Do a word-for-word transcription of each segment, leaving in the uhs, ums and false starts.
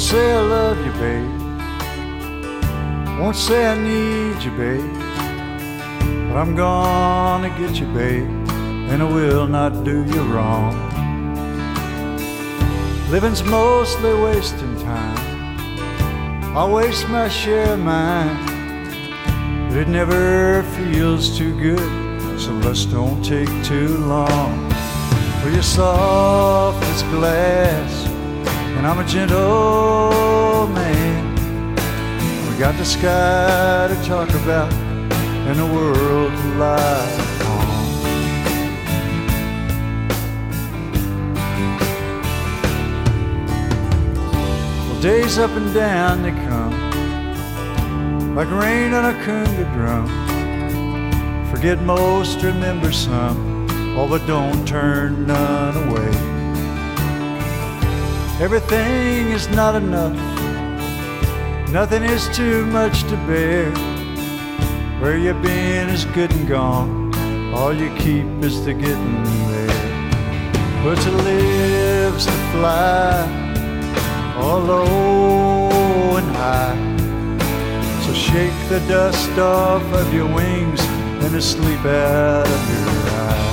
say I love you, babe. Won't say I need you, babe. But I'm gonna get you, babe, and I will not do you wrong. Living's mostly wasting time. I waste my share of mine, but it never feels too good, so let's don't take too long. For you're soft as glass, and I'm a gentle man. We got the sky to talk about and the world to lie on. Well, days up and down they come, like rain on a conga drum. Forget most, remember some, oh, but don't turn none away. Everything is not enough, nothing is too much to bear. Where you've been is good and gone, all you keep is the getting there. But to live's to fly, all low and high. So shake the dust off of your wings and the sleep out of your eyes.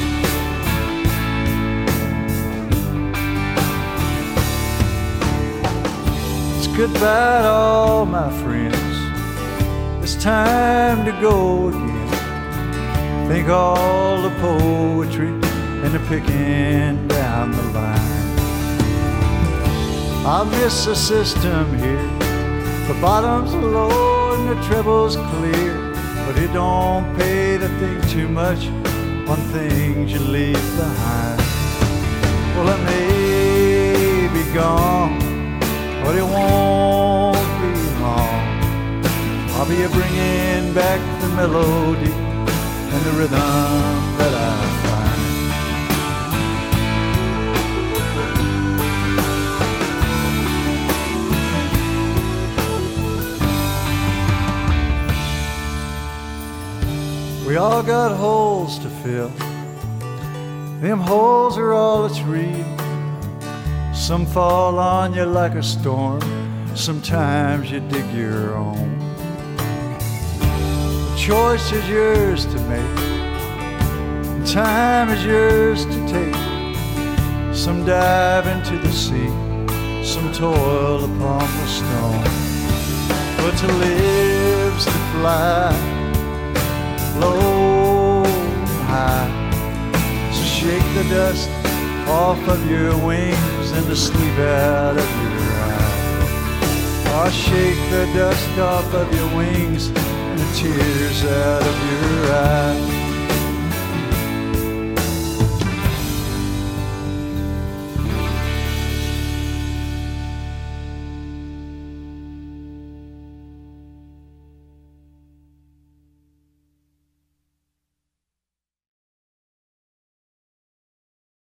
It's goodbye to all my friends, it's time to go again. Think all the poetry and the picking down the line. I miss the system here, the bottom's low and the treble's clear, but it don't pay to think too much on things you leave behind. Well, it may be gone, but it won't be long. I'll be bringing back the melody and the rhythm that I find. We all got holes to fill. Them holes are all that's real. Some fall on you like a storm, sometimes you dig your own. The choice is yours to make, the time is yours to take. Some dive into the sea, some toil upon the stone. But to live's to fly, low and high. So shake the dust off of your wings and the sleep out of your eyes. Oh, shake the dust off of your wings and the tears out of your eyes.